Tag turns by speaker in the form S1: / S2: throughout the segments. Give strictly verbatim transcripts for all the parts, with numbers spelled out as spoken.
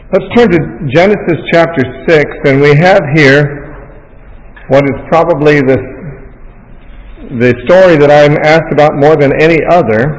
S1: Let's turn to Genesis chapter six, and we have here what is probably the, the story that I'm asked about more than any other.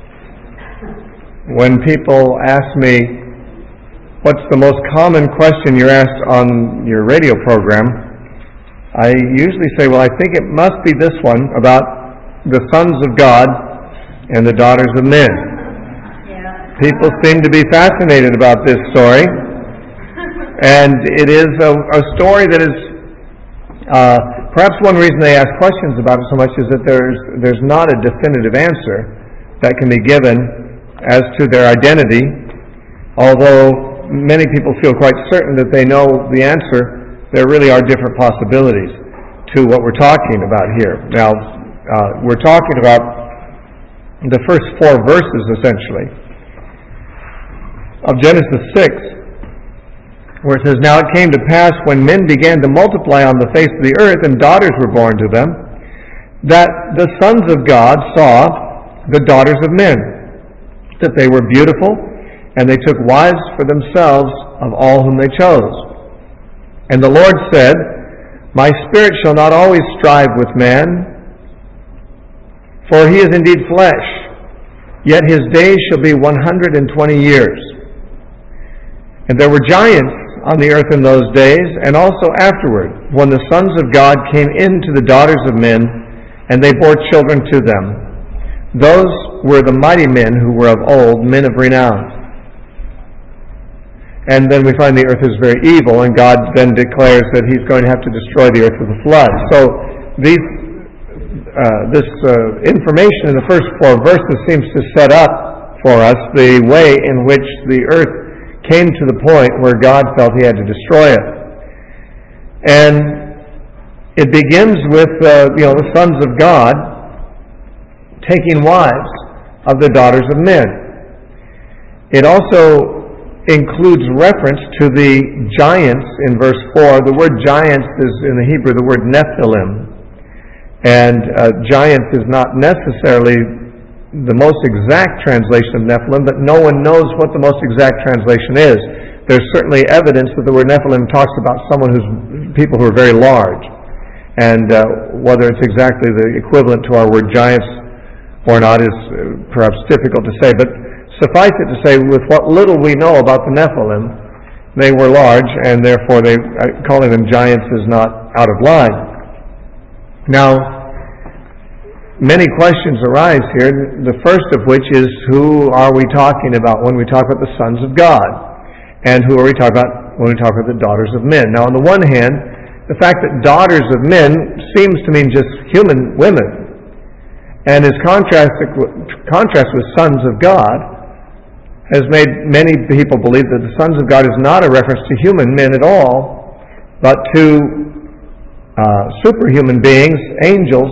S1: When people ask me, what's the most common question you're asked on your radio program, I usually say, well, I think it must be this one about the sons of God and the daughters of men. Yeah. People seem to be fascinated about this story. And it is a, a story that is, uh, perhaps one reason they ask questions about it so much is that there's there's not a definitive answer that can be given as to their identity, although many people feel quite certain that they know the answer. There really are different possibilities to what we're talking about here. Now, uh, we're talking about the first four verses, essentially, of Genesis six, where it says, "Now it came to pass when men began to multiply on the face of the earth, and daughters were born to them, that the sons of God saw the daughters of men, that they were beautiful, and they took wives for themselves of all whom they chose. And the Lord said, My spirit shall not always strive with man, for he is indeed flesh, yet his days shall be one hundred and twenty years. And there were giants on the earth in those days, and also afterward, when the sons of God came in to the daughters of men, and they bore children to them. Those were the mighty men who were of old, men of renown. And then we find the earth is very evil, and God then declares that He's going to have to destroy the earth with a flood. So these, uh, this uh, information in the first four verses seems to set up for us the way in which the earth came to the point where God felt He had to destroy it. And it begins with uh, you know the sons of God taking wives of the daughters of men. It also includes reference to the giants in verse four. The word giants is in the Hebrew the word Nephilim. And uh, giants is not necessarily the most exact translation of Nephilim, but no one knows what the most exact translation is. There's certainly evidence that the word Nephilim talks about someone who's people who are very large. And uh, whether it's exactly the equivalent to our word giants or not is uh, perhaps difficult to say, but suffice it to say, with what little we know about the Nephilim, they were large, and therefore they, uh, calling them giants is not out of line. Now, many questions arise here, the first of which is, who are we talking about when we talk about the sons of God? And who are we talking about when we talk about the daughters of men? Now, on the one hand, the fact that daughters of men seems to mean just human women, and is contrasted contrast with sons of God, has made many people believe that the sons of God is not a reference to human men at all, but to uh, superhuman beings, angels,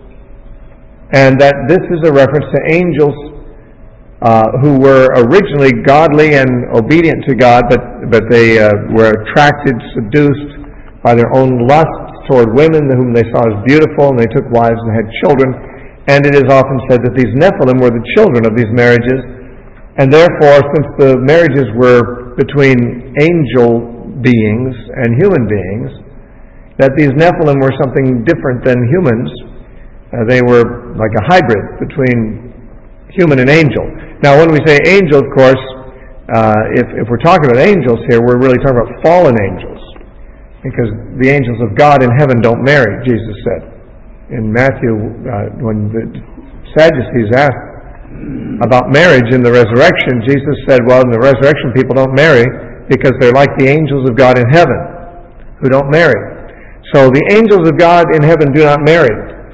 S1: and that this is a reference to angels uh, who were originally godly and obedient to God, but, but they uh, were attracted, seduced by their own lusts toward women whom they saw as beautiful, and they took wives and had children. And it is often said that these Nephilim were the children of these marriages, and therefore, since the marriages were between angel beings and human beings, that these Nephilim were something different than humans. Uh, they were like a hybrid between human and angel. Now, when we say angel, of course, uh, if, if we're talking about angels here, we're really talking about fallen angels, because the angels of God in heaven don't marry, Jesus said. In Matthew, uh, when the Sadducees asked about marriage in the resurrection, Jesus said, well, in the resurrection people don't marry because they're like the angels of God in heaven who don't marry. So the angels of God in heaven do not marry.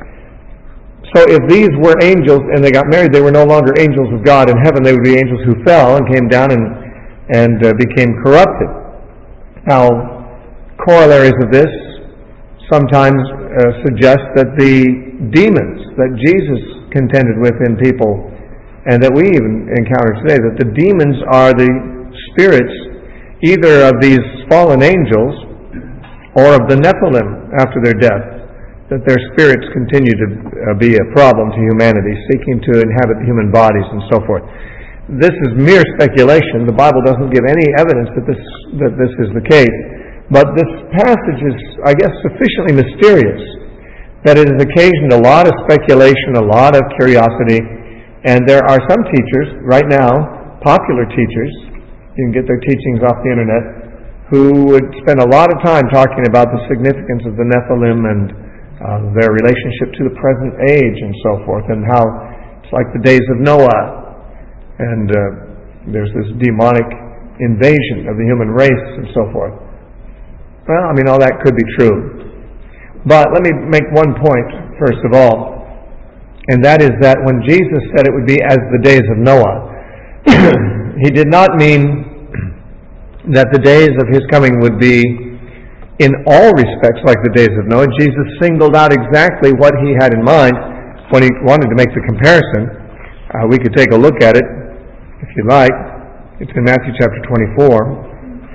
S1: So if these were angels and they got married, they were no longer angels of God in heaven. They would be angels who fell and came down and, and uh, became corrupted. Now, corollaries of this sometimes uh, suggest that the demons that Jesus contended with in people, and that we even encounter today, that the demons are the spirits either of these fallen angels or of the Nephilim after their death, that their spirits continue to uh, be a problem to humanity, seeking to inhabit human bodies and so forth. This is mere speculation. The Bible doesn't give any evidence that this that this is the case. But this passage is, I guess, sufficiently mysterious that it has occasioned a lot of speculation, a lot of curiosity, and there are some teachers right now, popular teachers, you can get their teachings off the internet, who would spend a lot of time talking about the significance of the Nephilim and uh, their relationship to the present age and so forth, and how it's like the days of Noah, and uh, there's this demonic invasion of the human race and so forth. Well, I mean, all that could be true. But let me make one point, first of all, and that is that when Jesus said it would be as the days of Noah, He did not mean that the days of His coming would be in all respects like the days of Noah. Jesus singled out exactly what He had in mind when He wanted to make the comparison. Uh, we could take a look at it, if you like. It's in Matthew chapter twenty-four.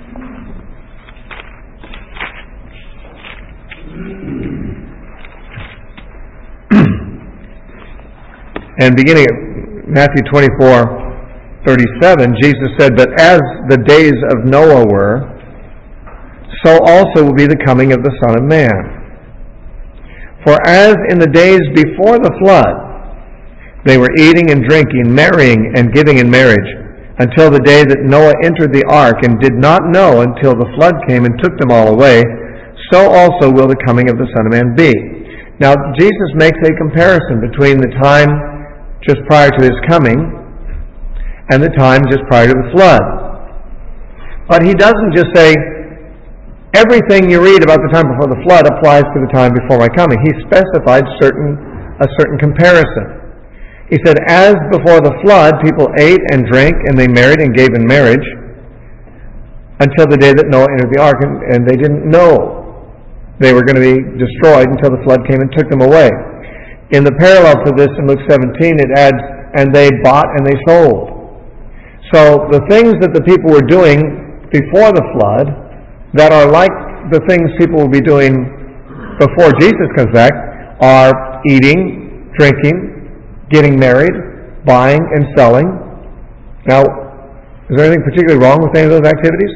S1: And beginning at Matthew twenty-four, thirty-seven, Jesus said, "But as the days of Noah were, so also will be the coming of the Son of Man. For as in the days before the flood, they were eating and drinking, marrying and giving in marriage, until the day that Noah entered the ark, and did not know until the flood came and took them all away, so also will the coming of the Son of Man be." Now, Jesus makes a comparison between the time just prior to His coming and the time just prior to the flood. But He doesn't just say, everything you read about the time before the flood applies to the time before my coming. He specified certain a certain comparison. He said, as before the flood, people ate and drank, and they married and gave in marriage, until the day that Noah entered the ark, and, and they didn't know they were going to be destroyed until the flood came and took them away. In the parallel to this in Luke seventeen, it adds, and they bought and they sold. So the things that the people were doing before the flood, that are like the things people will be doing before Jesus comes back, are eating, drinking, getting married, buying and selling. Now, is there anything particularly wrong with any of those activities?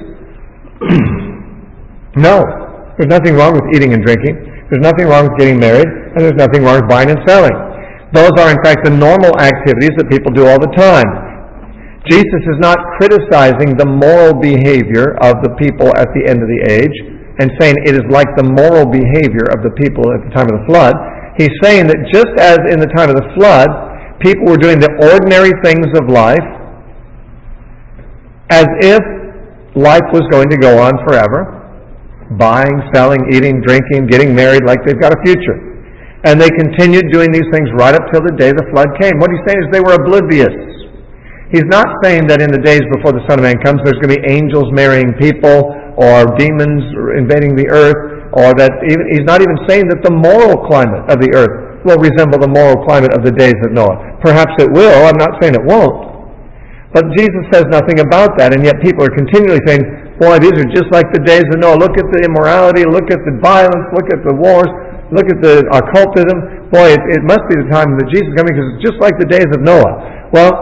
S1: No. There's nothing wrong with eating and drinking. There's nothing wrong with getting married. And there's nothing wrong with buying and selling. Those are, in fact, the normal activities that people do all the time. Jesus is not criticizing the moral behavior of the people at the end of the age and saying it is like the moral behavior of the people at the time of the flood. He's saying that just as in the time of the flood, people were doing the ordinary things of life as if life was going to go on forever, buying, selling, eating, drinking, getting married like they've got a future. And they continued doing these things right up till the day the flood came. What he's saying is they were oblivious. He's not saying that in the days before the Son of Man comes there's going to be angels marrying people or demons invading the earth, or that even, he's not even saying that the moral climate of the earth will resemble the moral climate of the days of Noah. Perhaps it will. I'm not saying it won't. But Jesus says nothing about that, and yet people are continually saying, boy, these are just like the days of Noah. Look at the immorality, look at the violence, look at the wars, look at the occultism. Boy, it, it must be the time that Jesus is coming because it's just like the days of Noah. Well,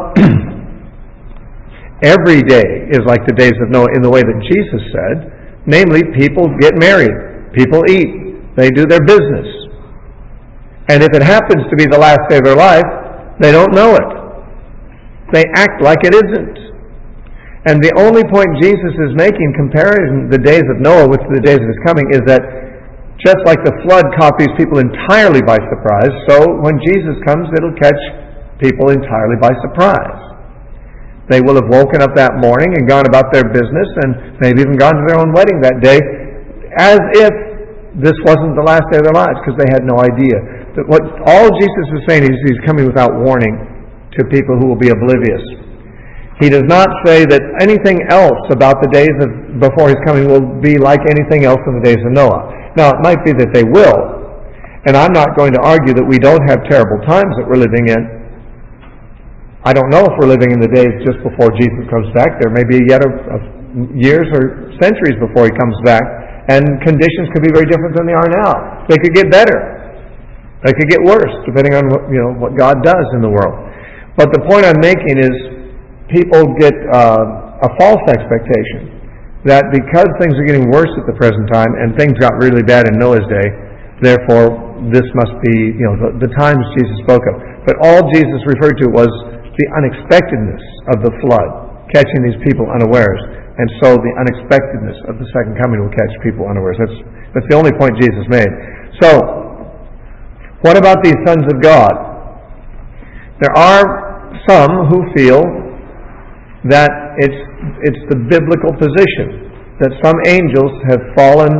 S1: every day is like the days of Noah in the way that Jesus said. Namely, people get married, people eat, they do their business. And if it happens to be the last day of their life, they don't know it. They act like it isn't. And the only point Jesus is making, comparing the days of Noah with the days of His coming, is that just like the flood caught these people entirely by surprise, so when Jesus comes, it'll catch people entirely by surprise. They will have woken up that morning and gone about their business and maybe even gone to their own wedding that day as if this wasn't the last day of their lives, because they had no idea. That what all Jesus is saying is He's coming without warning to people who will be oblivious. He does not say that anything else about the days of before His coming will be like anything else in the days of Noah. Now, it might be that they will, and I'm not going to argue that we don't have terrible times that we're living in. I don't know if we're living in the days just before Jesus comes back. There may be yet a, a years or centuries before He comes back, and conditions could be very different than they are now. They could get better. They could get worse, depending on what, you know, what God does in the world. But the point I'm making is, people get uh, a false expectation that because things are getting worse at the present time, and things got really bad in Noah's day, therefore this must be, you know, the, the times Jesus spoke of. But all Jesus referred to was the unexpectedness of the flood, catching these people unawares. And so the unexpectedness of the second coming will catch people unawares. That's, that's the only point Jesus made. So, what about these sons of God? There are some who feel that it's it's the biblical position that some angels have fallen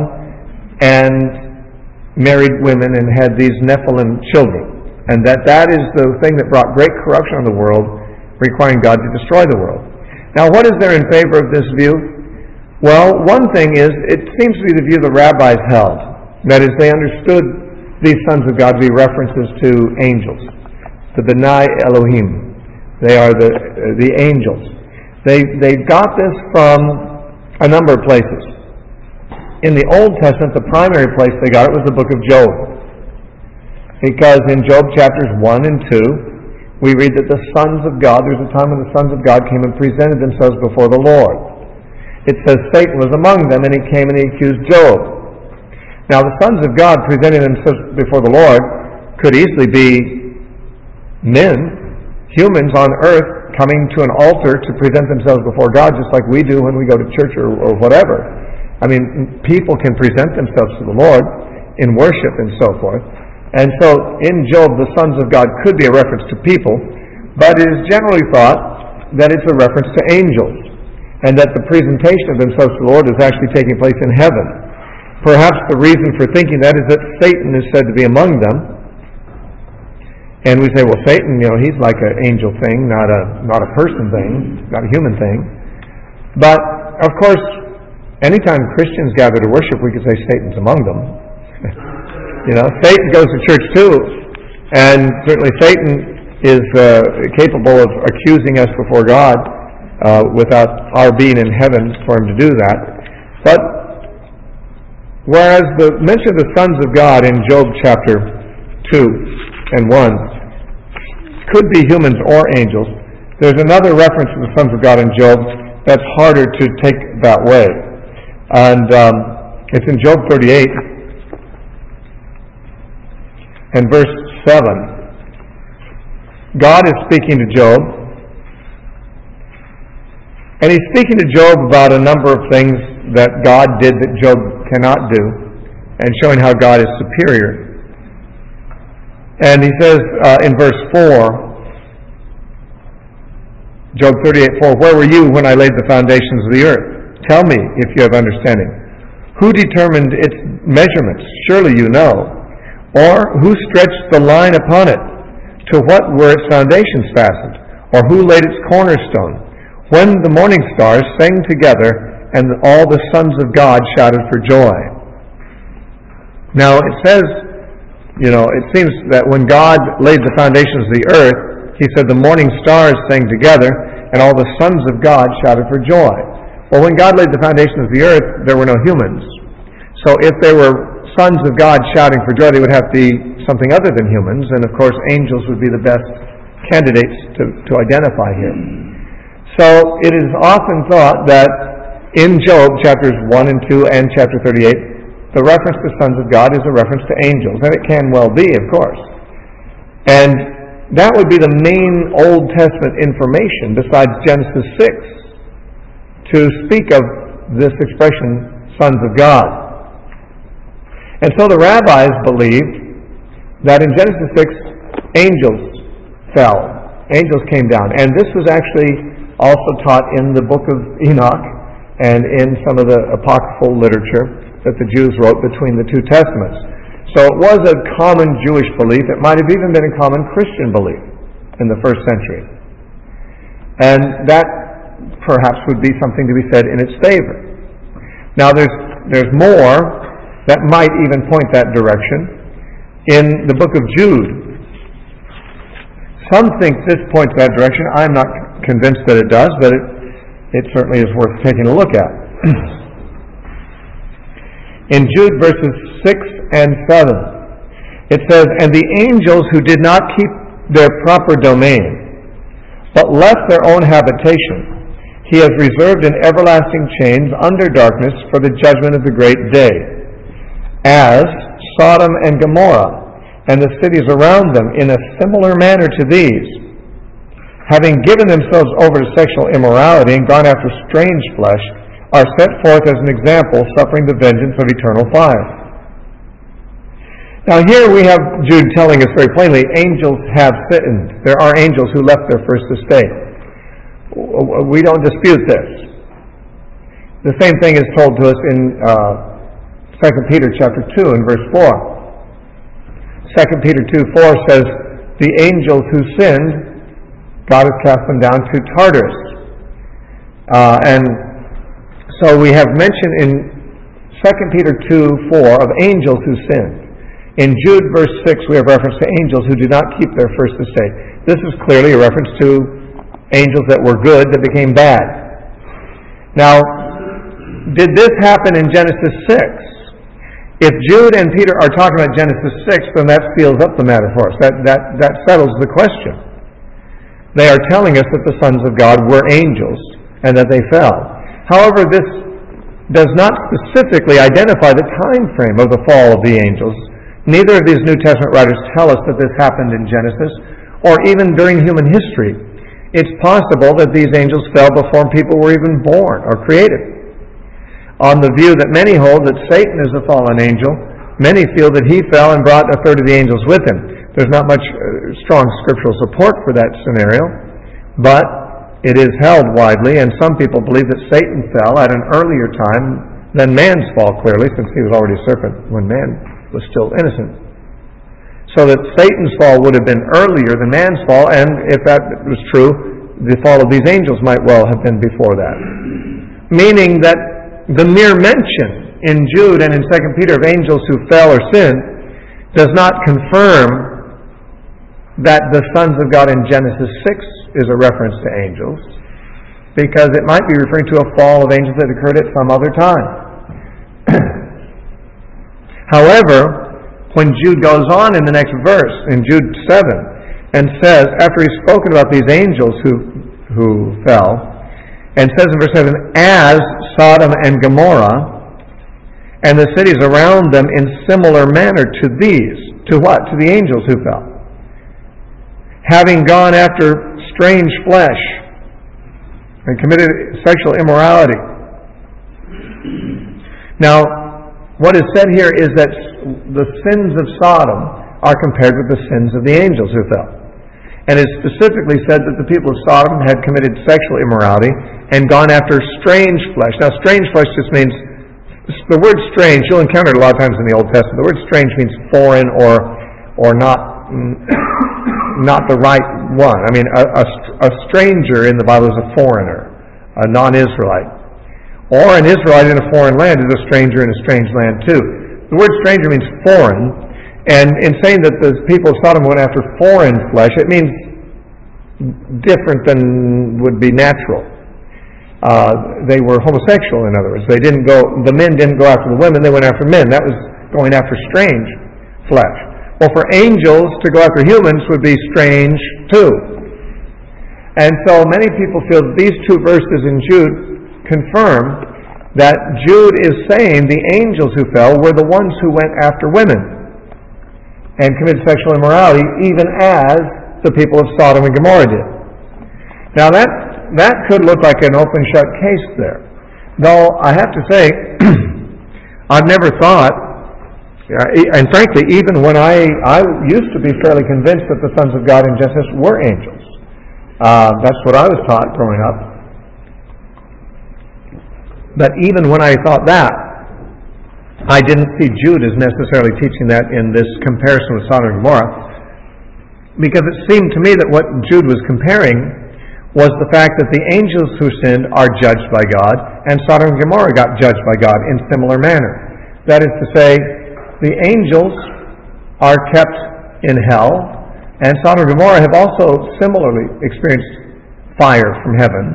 S1: and married women and had these Nephilim children, and that that is the thing that brought great corruption on the world, requiring God to destroy the world. Now, what is there in favor of this view? Well, one thing is, it seems to be the view the rabbis held. That is, they understood these sons of God to be references to angels, the B'nai Elohim. They are the the angels. They they got this from a number of places. In the Old Testament, the primary place they got it was the book of Job. Because in Job chapters one and two, we read that the sons of God, there's a time when the sons of God came and presented themselves before the Lord. It says Satan was among them, and he came and he accused Job. Now, the sons of God presenting themselves before the Lord could easily be men, humans on earth, coming to an altar to present themselves before God, just like we do when we go to church or, or whatever. I mean, people can present themselves to the Lord in worship and so forth. And so, in Job, the sons of God could be a reference to people, but it is generally thought that it's a reference to angels, and that the presentation of themselves to the Lord is actually taking place in heaven. Perhaps the reason for thinking that is that Satan is said to be among them. And we say, well, Satan, you know, he's like an angel thing, not a not a person thing, not a human thing. But, of course, anytime Christians gather to worship, we could say Satan's among them. You know, Satan goes to church too. And certainly Satan is uh, capable of accusing us before God uh, without our being in heaven for him to do that. But, whereas the mention of the sons of God in Job chapter two and one could be humans or angels, there's another reference to the sons of God in Job that's harder to take that way. And um, it's in Job thirty-eight and verse seven. God is speaking to Job, and he's speaking to Job about a number of things that God did that Job cannot do, and showing how God is superior. And he says uh, in verse four, Job thirty-eight four, where were you when I laid the foundations of the earth? Tell me if you have understanding. Who determined its measurements? Surely you know. Or who stretched the line upon it? To what were its foundations fastened? Or who laid its cornerstone? When the morning stars sang together, and all the sons of God shouted for joy. Now it says, you know, it seems that when God laid the foundations of the earth, he said the morning stars sang together, and all the sons of God shouted for joy. Well, when God laid the foundations of the earth, there were no humans. So if there were sons of God shouting for joy, they would have to be something other than humans, and of course angels would be the best candidates to, to identify here. So it is often thought that in Job chapters one and two and chapter thirty-eight, the reference to sons of God is a reference to angels, and it can well be, of course. And that would be the main Old Testament information, besides Genesis six, to speak of this expression, sons of God. And so the rabbis believed that in Genesis six, angels fell. Angels came down. And this was actually also taught in the book of Enoch and in some of the apocryphal literature that the Jews wrote between the two testaments. So it was a common Jewish belief. It might have even been a common Christian belief in the first century. And that perhaps would be something to be said in its favor. Now there's there's more that might even point that direction. In the book of Jude, some think this points that direction. I'm not convinced that it does, but it, it certainly is worth taking a look at. In Jude verses six and seven, it says, and the angels who did not keep their proper domain, but left their own habitation. He has reserved in everlasting chains under darkness for the judgment of the great day, as Sodom and Gomorrah and the cities around them in a similar manner to these, having given themselves over to sexual immorality and gone after strange flesh, are set forth as an example, suffering the vengeance of eternal fire. Now here we have Jude telling us very plainly, angels have sinned. There are angels who left their first estate. We don't dispute this. The same thing is told to us in uh, Second Peter chapter two and verse four. Second Peter two four says, the angels who sinned, God has cast them down to Tartarus. Uh, and so we have mentioned in Second Peter two four of angels who sinned. In Jude verse six we have reference to angels who did not keep their first estate. This is clearly a reference to angels that were good that became bad. Now, did this happen in Genesis six? If Jude and Peter are talking about Genesis six, then that seals up the matter for us. That, that, that settles the question. They are telling us that the sons of God were angels and that they fell. However, this does not specifically identify the time frame of the fall of the angels. Neither of these New Testament writers tell us that this happened in Genesis or even during human history. It's possible that these angels fell before people were even born or created. On the view that many hold that Satan is a fallen angel, many feel that he fell and brought a third of the angels with him. There's not much uh, strong scriptural support for that scenario, but it is held widely, and some people believe that Satan fell at an earlier time than man's fall, clearly, since he was already a serpent when man was still innocent. So that Satan's fall would have been earlier than man's fall, and if that was true, the fall of these angels might well have been before that. Meaning that the mere mention in Jude and in Second Peter of angels who fell or sinned does not confirm that the sons of God in Genesis six is a reference to angels, because it might be referring to a fall of angels that occurred at some other time. However, when Jude goes on in the next verse, in Jude seven, and says, after he's spoken about these angels who who fell, and says in verse seven, as Sodom and Gomorrah and the cities around them in similar manner to these. To what? To the angels who fell. Having gone after strange flesh and committed sexual immorality. Now, what is said here is that the sins of Sodom are compared with the sins of the angels who fell. And it specifically said that the people of Sodom had committed sexual immorality and gone after strange flesh. Now, strange flesh just means, the word strange, you'll encounter it a lot of times in the Old Testament. The word strange means foreign or or not not the right one. I mean, a, a, a stranger in the Bible is a foreigner, a non-Israelite. Or an Israelite in a foreign land is a stranger in a strange land too. The word stranger means foreign, and in saying that the people of Sodom went after foreign flesh, it means different than would be natural. Uh, they were homosexual, in other words. They didn't go. The men didn't go after the women; they went after men. That was going after strange flesh. Well, for angels to go after humans would be strange too. And so many people feel that these two verses in Jude confirm that Jude is saying the angels who fell were the ones who went after women and committed sexual immorality, even as the people of Sodom and Gomorrah did. Now that that could look like an open shut case there. Though I have to say, I've never thought, and frankly, even when I, I used to be fairly convinced that the sons of God in Genesis were angels. Uh, that's what I was taught growing up. But even when I thought that, I didn't see Jude as necessarily teaching that in this comparison with Sodom and Gomorrah, because it seemed to me that what Jude was comparing was the fact that the angels who sinned are judged by God, and Sodom and Gomorrah got judged by God in similar manner. That is to say, the angels are kept in hell, and Sodom and Gomorrah have also similarly experienced fire from heaven.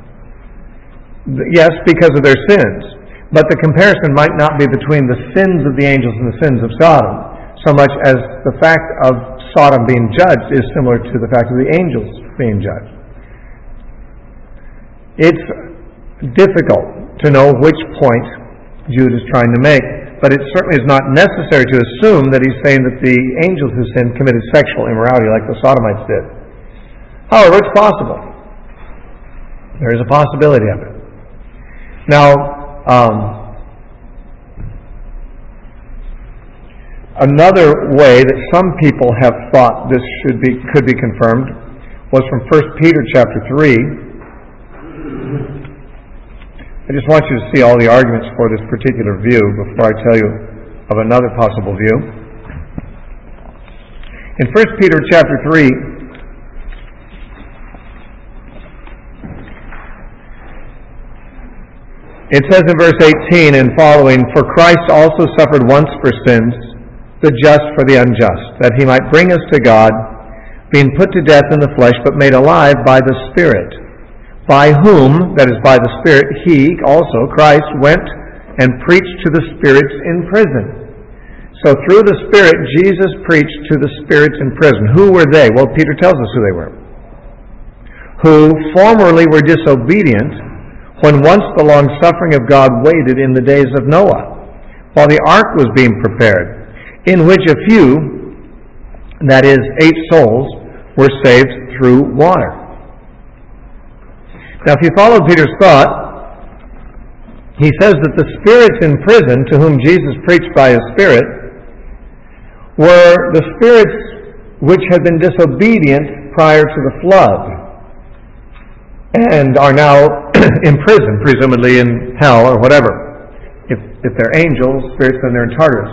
S1: Yes, because of their sins. But the comparison might not be between the sins of the angels and the sins of Sodom, so much as the fact of Sodom being judged is similar to the fact of the angels being judged. It's difficult to know which point Jude is trying to make, but it certainly is not necessary to assume that he's saying that the angels who sinned committed sexual immorality like the Sodomites did. However, it's possible. There is a possibility of it. Now, um, another way that some people have thought this should be could be confirmed was from First Peter chapter three. I just want you to see all the arguments for this particular view before I tell you of another possible view. In First Peter chapter three, it says in verse eighteen and following, "For Christ also suffered once for sins, the just for the unjust, that he might bring us to God, being put to death in the flesh, but made alive by the Spirit, by whom," that is by the Spirit, "he," also Christ, "went and preached to the spirits in prison." So through the Spirit, Jesus preached to the spirits in prison. Who were they? Well, Peter tells us who they were. "Who formerly were disobedient, when once the long-suffering of God waited in the days of Noah, while the ark was being prepared, in which a few, that is, eight souls, were saved through water." Now, if you follow Peter's thought, he says that the spirits in prison, to whom Jesus preached by his Spirit, were the spirits which had been disobedient prior to the flood, and are now in prison, presumably in hell or whatever. If, if they're angels, spirits, then they're in Tartarus.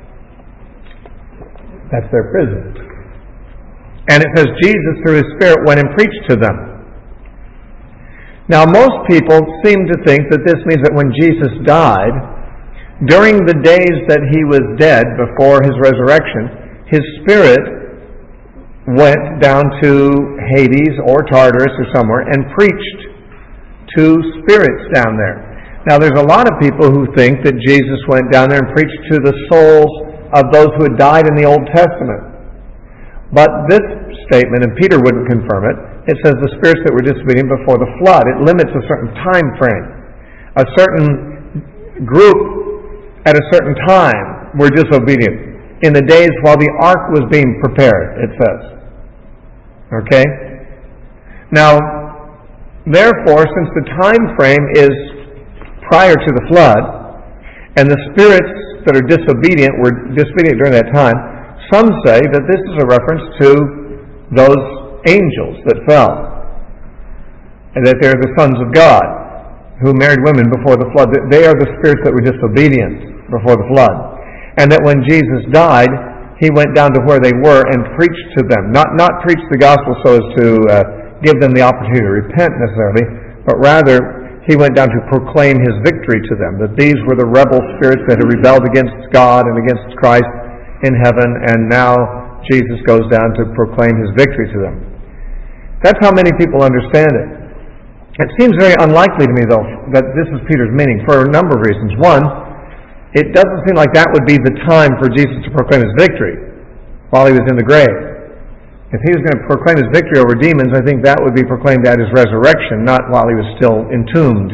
S1: That's their prison. And it says Jesus, through his Spirit, went and preached to them. Now, most people seem to think that this means that when Jesus died, during the days that he was dead before his resurrection, his Spirit went down to Hades or Tartarus or somewhere and preached to spirits down there. Now, there's a lot of people who think that Jesus went down there and preached to the souls of those who had died in the Old Testament. But this statement, and Peter wouldn't confirm it, it says the spirits that were disobedient before the flood. It limits a certain time frame. A certain group at a certain time were disobedient. In the days while the ark was being prepared, it says. Okay? Now, therefore, since the time frame is prior to the flood, and the spirits that are disobedient were disobedient during that time, some say that this is a reference to those angels that fell, and that they're the sons of God who married women before the flood. That they are the spirits that were disobedient before the flood, and that when Jesus died, he went down to where they were and preached to them. Not not preached the gospel so as to uh, give them the opportunity to repent necessarily, but rather he went down to proclaim his victory to them, that these were the rebel spirits that had rebelled against God and against Christ in heaven, and now Jesus goes down to proclaim his victory to them. That's how many people understand it. It seems very unlikely to me, though, that this is Peter's meaning for a number of reasons. One, it doesn't seem like that would be the time for Jesus to proclaim his victory while he was in the grave. If he was going to proclaim his victory over demons, I think that would be proclaimed at his resurrection, not while he was still entombed.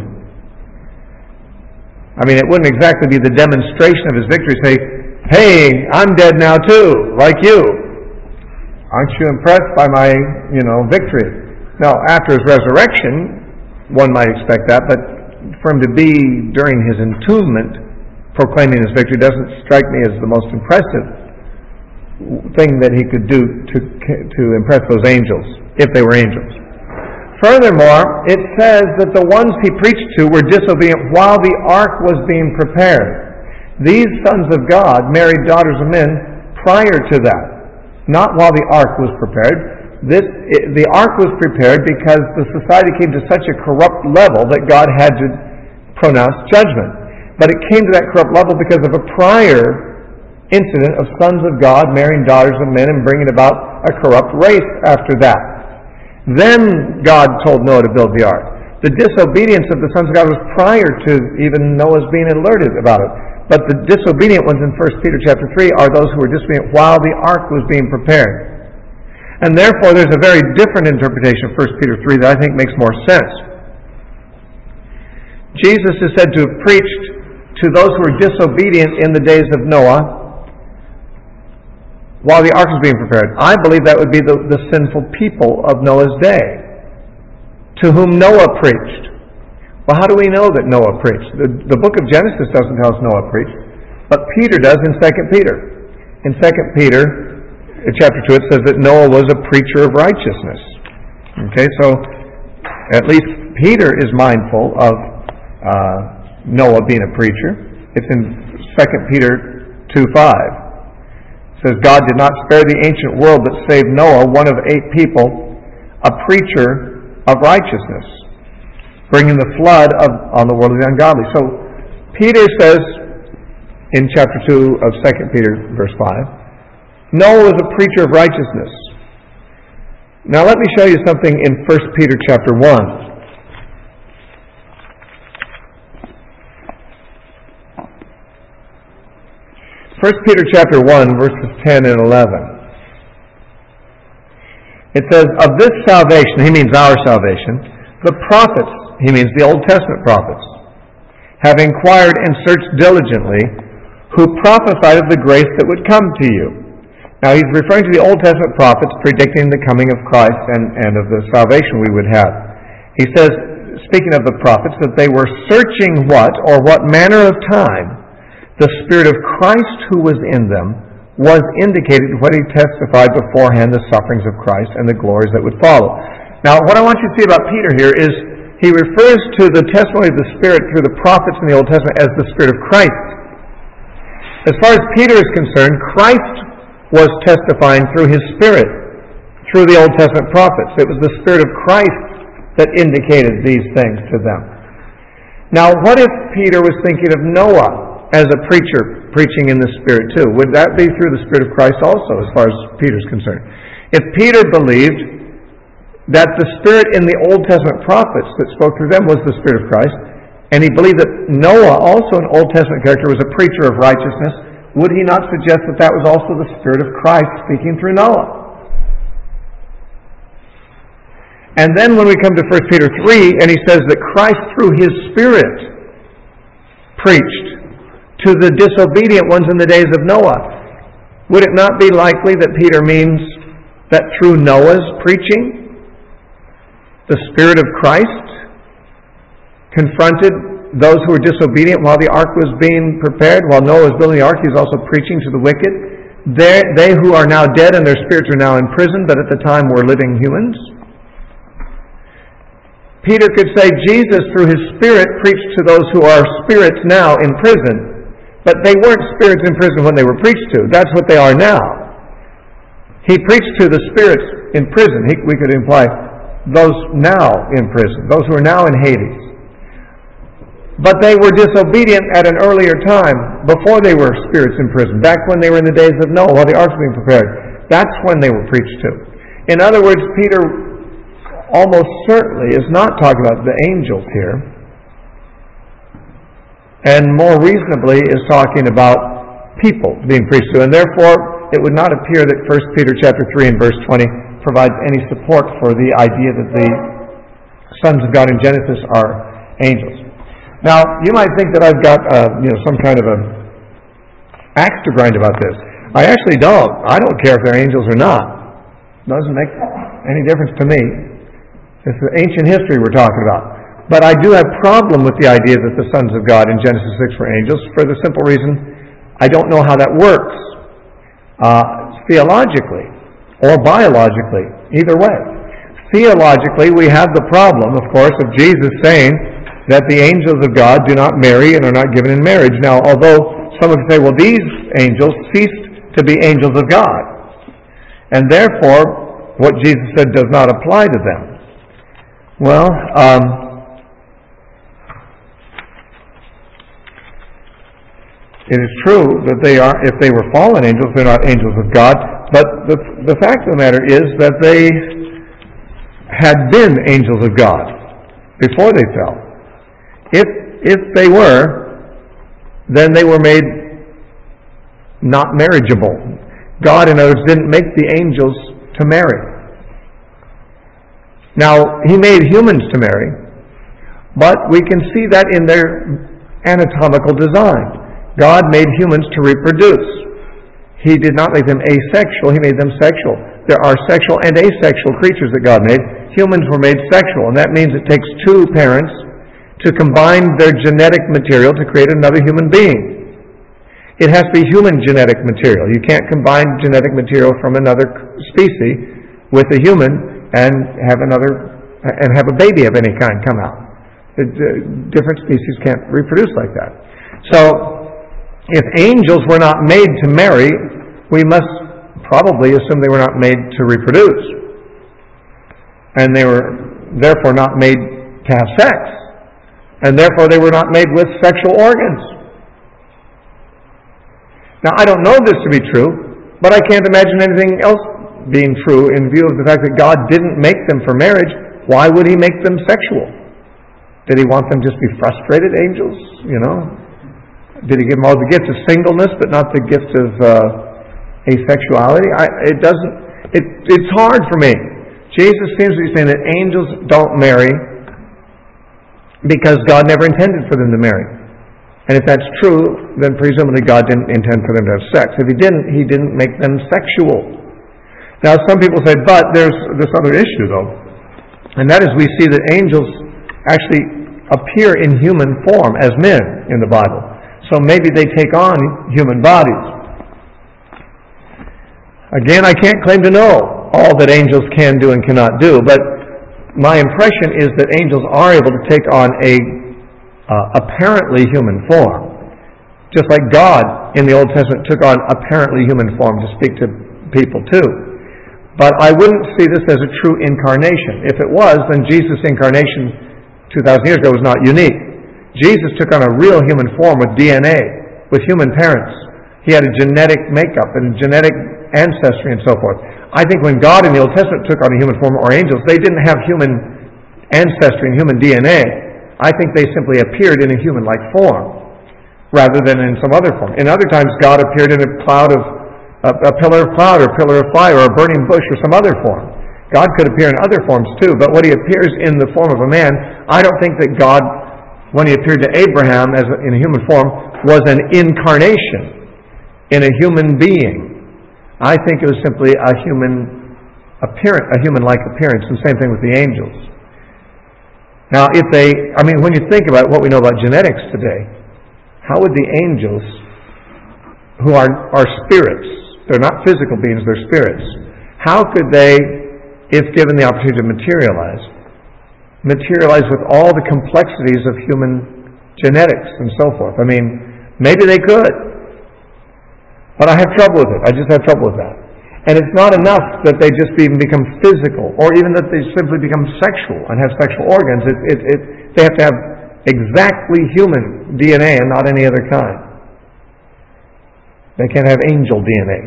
S1: I mean, it wouldn't exactly be the demonstration of his victory, say, "Hey, I'm dead now too, like you. Aren't you impressed by my, you know, victory?" Now, after his resurrection, one might expect that, but for him to be during his entombment proclaiming his victory doesn't strike me as the most impressive thing that he could do to to impress those angels, if they were angels. Furthermore, it says that the ones he preached to were disobedient while the ark was being prepared. These sons of God married daughters of men prior to that, not while the ark was prepared. This, it, the ark was prepared because the society came to such a corrupt level that God had to pronounce judgment. But it came to that corrupt level because of a prior incident of sons of God marrying daughters of men and bringing about a corrupt race after that. Then God told Noah to build the ark. The disobedience of the sons of God was prior to even Noah's being alerted about it. But the disobedient ones in First Peter chapter three are those who were disobedient while the ark was being prepared. And therefore there's a very different interpretation of First Peter three that I think makes more sense. Jesus is said to have preached to those who were disobedient in the days of Noah while the ark was being prepared. I believe that would be the, the sinful people of Noah's day, to whom Noah preached. Well, how do we know that Noah preached? The, the book of Genesis doesn't tell us Noah preached, but Peter does in Second Peter. In Second Peter, chapter two, it says that Noah was a preacher of righteousness. Okay, so at least Peter is mindful of uh, Noah being a preacher. It's in Second Peter two five. It says, God did not spare the ancient world, but saved Noah, one of eight people, a preacher of righteousness, bringing the flood of, on the world of the ungodly. So Peter says in chapter two of Second Peter, verse five, Noah was a preacher of righteousness. Now let me show you something in First Peter chapter one. First Peter chapter one, verses ten and eleven. It says, of this salvation, he means our salvation, the prophets, he means the Old Testament prophets, have inquired and searched diligently, who prophesied of the grace that would come to you. Now he's referring to the Old Testament prophets predicting the coming of Christ and, and of the salvation we would have. He says, speaking of the prophets, that they were searching what, or what manner of time, the Spirit of Christ who was in them was indicated what he testified beforehand, the sufferings of Christ and the glories that would follow. Now, what I want you to see about Peter here is he refers to the testimony of the Spirit through the prophets in the Old Testament as the Spirit of Christ. As far as Peter is concerned, Christ was testifying through his Spirit, through the Old Testament prophets. It was the Spirit of Christ that indicated these things to them. Now, what if Peter was thinking of Noah as a preacher preaching in the Spirit too? Would that be through the Spirit of Christ also, as far as Peter's concerned? If Peter believed that the Spirit in the Old Testament prophets that spoke through them was the Spirit of Christ, and he believed that Noah, also an Old Testament character, was a preacher of righteousness, would he not suggest that that was also the Spirit of Christ speaking through Noah? And then when we come to First Peter three, and he says that Christ through his Spirit preached to the disobedient ones in the days of Noah, would it not be likely that Peter means that through Noah's preaching, the Spirit of Christ confronted those who were disobedient while the ark was being prepared? While Noah was building the ark, he was also preaching to the wicked. They, they who are now dead and their spirits are now in prison, but at the time were living humans. Peter could say Jesus, through his Spirit, preached to those who are spirits now in prison. But they weren't spirits in prison when they were preached to. That's what they are now. He preached to the spirits in prison. He, we could imply those now in prison, those who are now in Hades. But they were disobedient at an earlier time, before they were spirits in prison, back when they were in the days of Noah, while the ark was being prepared. That's when they were preached to. In other words, Peter almost certainly is not talking about the angels here, and more reasonably is talking about people being preached to. And therefore, it would not appear that First Peter chapter three and verse twenty provides any support for the idea that the sons of God in Genesis are angels. Now, you might think that I've got uh, you know, some kind of a axe to grind about this. I actually don't. I don't care if they're angels or not. It doesn't make any difference to me. It's the ancient history we're talking about. But I do have a problem with the idea that the sons of God in Genesis six were angels, for the simple reason I don't know how that works uh, theologically or biologically, either way. Theologically, we have the problem, of course, of Jesus saying that the angels of God do not marry and are not given in marriage. Now, although some would say, well, these angels ceased to be angels of God, and therefore what Jesus said does not apply to them. Well, um, it is true that they are, if they were fallen angels, they're not angels of God. But the, the fact of the matter is that they had been angels of God before they fell. If if they were, then they were made not marriageable. God, in other words, didn't make the angels to marry. Now, He made humans to marry, But we can see that in their anatomical design. God made humans to reproduce. He did not make them asexual, He made them sexual. There are sexual and asexual creatures that God made. Humans were made sexual, and that means it takes two parents to combine their genetic material to create another human being. It has to be human genetic material. You can't combine genetic material from another species with a human and have another and have a baby of any kind come out. It, uh, different species can't reproduce like that. So, if angels were not made to marry, we must probably assume they were not made to reproduce. And they were therefore not made to have sex. And therefore they were not made with sexual organs. Now, I don't know this to be true, but I can't imagine anything else being true in view of the fact that God didn't make them for marriage. Why would He make them sexual? Did He want them to just be frustrated angels? You know? Did He give them all the gift of singleness, but not the gift of uh, asexuality? I, it doesn't. It, it's hard for me. Jesus seems to be saying that angels don't marry because God never intended for them to marry. And if that's true, then presumably God didn't intend for them to have sex. If He didn't, He didn't make them sexual. Now, some people say, but there's this other issue, though. And that is, we see that angels actually appear in human form as men in the Bible. So maybe they take on human bodies. Again, I can't claim to know all that angels can do and cannot do, but my impression is that angels are able to take on a uh, apparently human form. Just like God in the Old Testament took on apparently human form to speak to people too. But I wouldn't see this as a true incarnation. If it was, then Jesus' incarnation two thousand years ago was not unique. Jesus took on a real human form with D N A, with human parents. He had a genetic makeup and genetic ancestry and so forth. I think when God in the Old Testament took on a human form, or angels, they didn't have human ancestry and human D N A. I think they simply appeared in a human-like form, rather than in some other form. In other times, God appeared in a cloud of a, a pillar of cloud, or a pillar of fire, or a burning bush, or some other form. God could appear in other forms too, but when He appears in the form of a man, I don't think that God, when He appeared to Abraham as a, in a human form, was an incarnation in a human being. I think it was simply a human appearance, a human-like appearance, and same thing with the angels. Now, if they, I mean, when you think about what we know about genetics today, how would the angels, who are, are spirits, they're not physical beings, they're spirits, how could they, if given the opportunity to materialize, materialize with all the complexities of human genetics and so forth? I mean, maybe they could, but I have trouble with it. I just have trouble with that. And it's not enough that they just even become physical, or even that they simply become sexual and have sexual organs. It, it, it, they have to have exactly human D N A and not any other kind. They can't have angel D N A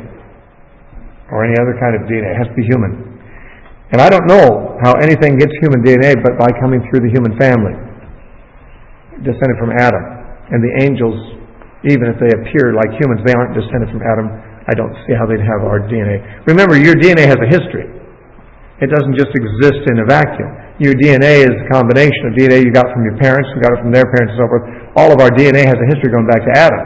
S1: or any other kind of D N A. It has to be human. And I don't know how anything gets human D N A but by coming through the human family, descended from Adam. And the angels, even if they appear like humans, they aren't descended from Adam. I don't see how they'd have our D N A. Remember, your D N A has a history. It doesn't just exist in a vacuum. Your D N A is a combination of D N A you got from your parents, you got it from their parents, and so forth. All of our D N A has a history going back to Adam.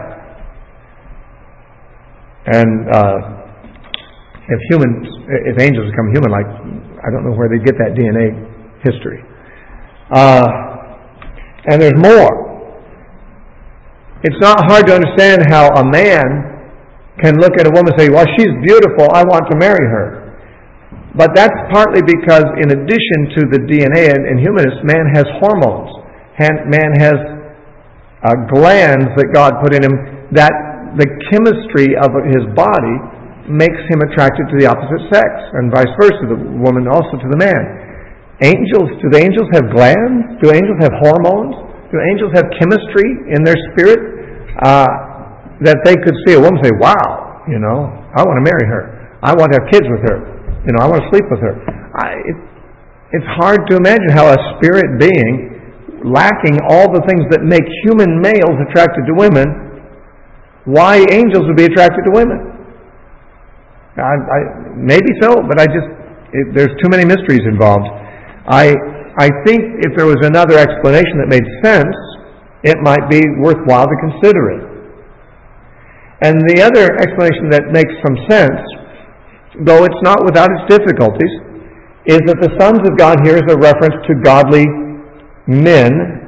S1: And uh, if humans, if angels become human-like, I don't know where they get that D N A history. Uh, and there's more. It's not hard to understand how a man can look at a woman and say, well, she's beautiful, I want to marry her. But that's partly because in addition to the D N A in, in humanists, man has hormones. Man has uh, glands that God put in him, that the chemistry of his body makes him attracted to the opposite sex, and vice versa, the woman also to the man. Angels, do the angels have glands? Do angels have hormones? Do angels have chemistry in their spirit? Uh, that they could see a woman say, wow, you know, I want to marry her. I want to have kids with her. You know, I want to sleep with her. I, it, it's hard to imagine how a spirit being, lacking all the things that make human males attracted to women, why angels would be attracted to women. I, I, maybe so, but I just, it, there's too many mysteries involved. I I think if there was another explanation that made sense, it might be worthwhile to consider it. And the other explanation that makes some sense, though it's not without its difficulties, is that the sons of God here is a reference to godly men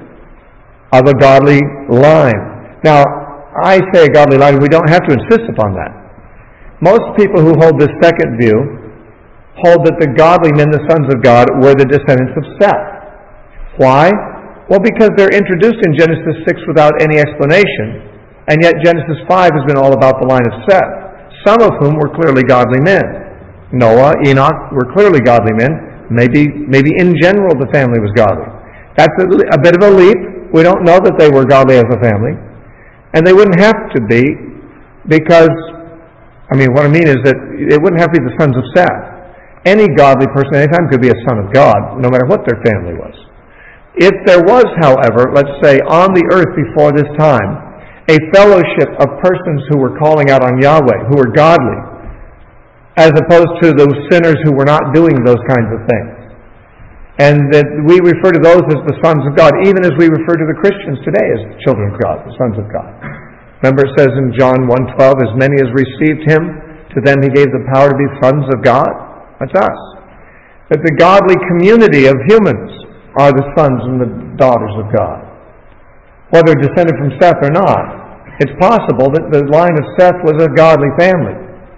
S1: of a godly line. Now, I say a godly line, we don't have to insist upon that. Most people who hold this second view hold that the godly men, the sons of God, were the descendants of Seth. Why? Well, because they're introduced in Genesis six without any explanation, and yet Genesis five has been all about the line of Seth, some of whom were clearly godly men. Noah, Enoch were clearly godly men. Maybe, maybe in general the family was godly. That's a, a bit of a leap. We don't know that they were godly as a family. And they wouldn't have to be, because, I mean, what I mean is that it wouldn't have to be the sons of Seth. Any godly person anytime could be a son of God, no matter what their family was. If there was, however, let's say on the earth before this time, a fellowship of persons who were calling out on Yahweh, who were godly, as opposed to those sinners who were not doing those kinds of things, and that we refer to those as the sons of God, even as we refer to the Christians today as the children of God, the sons of God. Remember it says in John one twelve, as many as received Him, to them He gave the power to be sons of God. That's us. That the godly community of humans are the sons and the daughters of God. Whether descended from Seth or not, it's possible that the line of Seth was a godly family.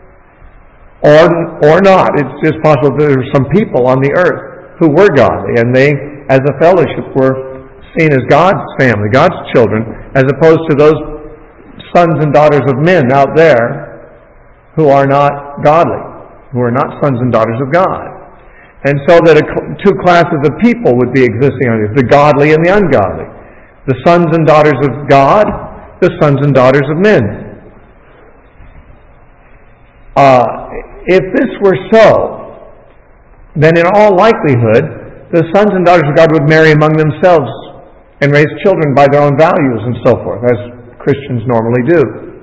S1: Or, or not. It's just possible that there were some people on the earth who were godly, and they, as a fellowship, were seen as God's family, God's children, as opposed to those sons and daughters of men out there who are not godly, who are not sons and daughters of God. And so that a, two classes of people would be existing on earth, the godly and the ungodly. The sons and daughters of God, the sons and daughters of men. Uh, if this were so, then in all likelihood, the sons and daughters of God would marry among themselves and raise children by their own values and so forth, as Christians normally do.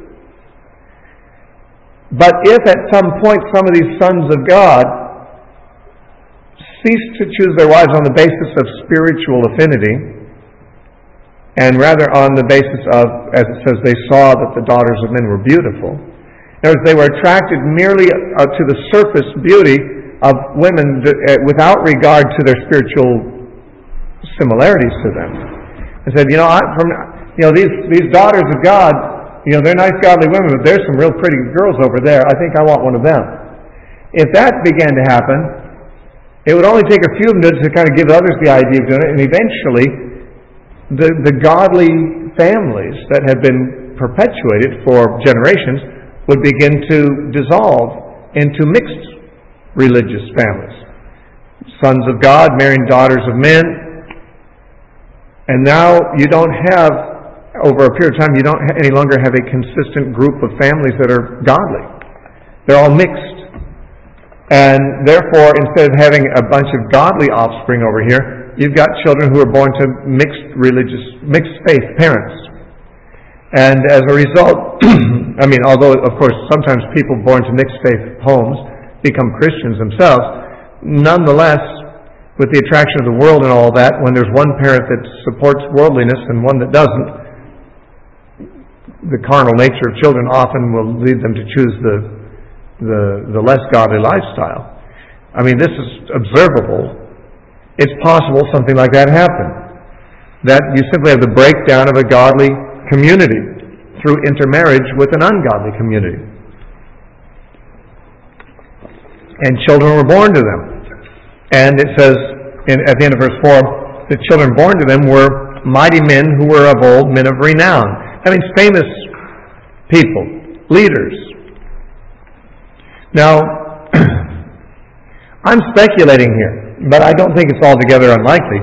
S1: But if at some point some of these sons of God cease to choose their wives on the basis of spiritual affinity, and rather on the basis of, as it says, they saw that the daughters of men were beautiful. In other words, they were attracted merely uh, to the surface beauty of women uh, without regard to their spiritual similarities to them. And said, you know, I, from, you know, these these daughters of God, you know, they're nice, godly women, but there's some real pretty girls over there. I think I want one of them. If that began to happen, it would only take a few minutes to kind of give others the idea of doing it, and eventually the, the godly families that have been perpetuated for generations would begin to dissolve into mixed religious families. Sons of God marrying daughters of men, and now you don't have, over a period of time, you don't any longer have a consistent group of families that are godly. They're all mixed. And therefore, instead of having a bunch of godly offspring over here, you've got children who are born to mixed religious, mixed faith parents. And as a result, I mean, although, of course, sometimes people born to mixed faith homes become Christians themselves, nonetheless, with the attraction of the world and all that, when there's one parent that supports worldliness and one that doesn't, the carnal nature of children often will lead them to choose the the, the less godly lifestyle. I mean, this is observable. It's possible something like that happen. That you simply have the breakdown of a godly community through intermarriage with an ungodly community. And children were born to them. And it says in, at the end of verse four, the children born to them were mighty men who were of old, men of renown. I mean, famous people, leaders. Now, I'm speculating here, but I don't think it's altogether unlikely.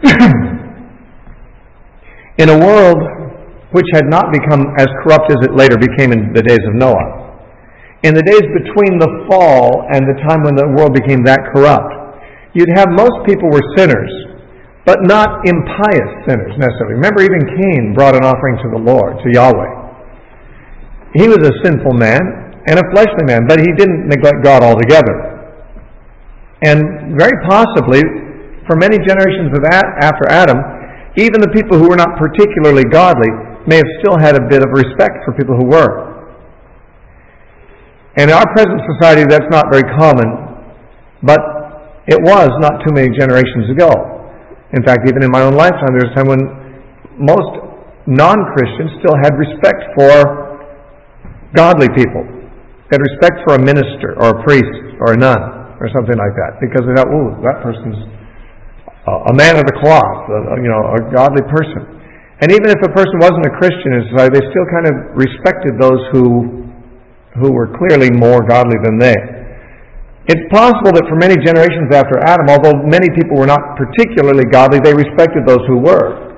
S1: In a world which had not become as corrupt as it later became in the days of Noah, in the days between the fall and the time when the world became that corrupt, you'd have most people were sinners, but not impious sinners necessarily. Remember, even Cain brought an offering to the Lord, to Yahweh. He was a sinful man and a fleshly man, but he didn't neglect God altogether. And very possibly, for many generations of a- after Adam, even the people who were not particularly godly may have still had a bit of respect for people who were. And in our present society, that's not very common, but it was not too many generations ago. In fact, even in my own lifetime, there was a time when most non-Christians still had respect for godly people. They had respect for a minister or a priest or a nun or something like that, because they thought, "Ooh, that person's a man of the cloth, a, you know, a godly person." And even if a person wasn't a Christian in society, they still kind of respected those who who were clearly more godly than they. It's possible that for many generations after Adam, although many people were not particularly godly, they respected those who were.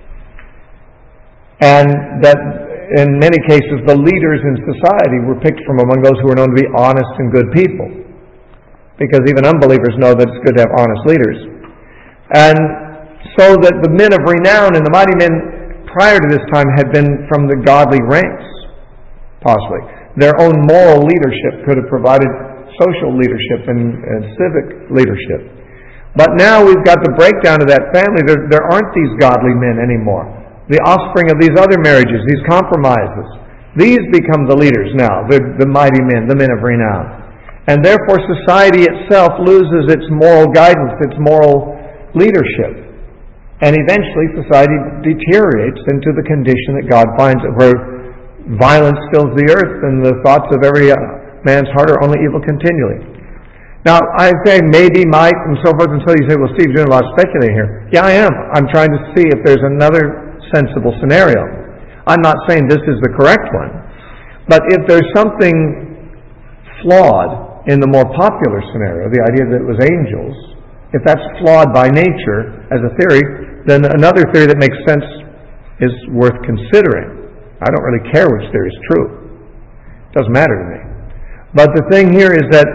S1: And that in many cases, the leaders in society were picked from among those who were known to be honest and good people. Because even unbelievers know that it's good to have honest leaders. And so that the men of renown and the mighty men prior to this time had been from the godly ranks, possibly. Their own moral leadership could have provided social leadership and, and civic leadership. But now we've got the breakdown of that family. There, there aren't these godly men anymore. The offspring of these other marriages, these compromises, these become the leaders now, the, the mighty men, the men of renown. And therefore society itself loses its moral guidance, its moral leadership. And eventually society deteriorates into the condition that God finds it, where violence fills the earth and the thoughts of every man's heart are only evil continually. Now, I say maybe, might, and so forth, until you say, "Well, Steve, you're doing a lot of speculating here." Yeah, I am. I'm trying to see if there's another sensible scenario. I'm not saying this is the correct one. But if there's something flawed in the more popular scenario, the idea that it was angels, if that's flawed by nature as a theory, then another theory that makes sense is worth considering. I don't really care which theory is true. It doesn't matter to me. But the thing here is that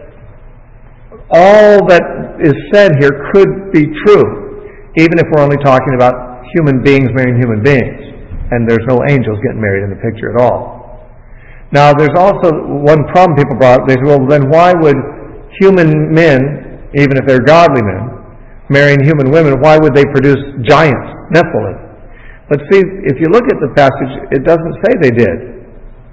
S1: all that is said here could be true, even if we're only talking about human beings marrying human beings, and there's no angels getting married in the picture at all. Now, there's also one problem people brought up. They say, well, then why would human men, even if they're godly men, marrying human women, why would they produce giants, Nephilim? But see, if you look at the passage, it doesn't say they did.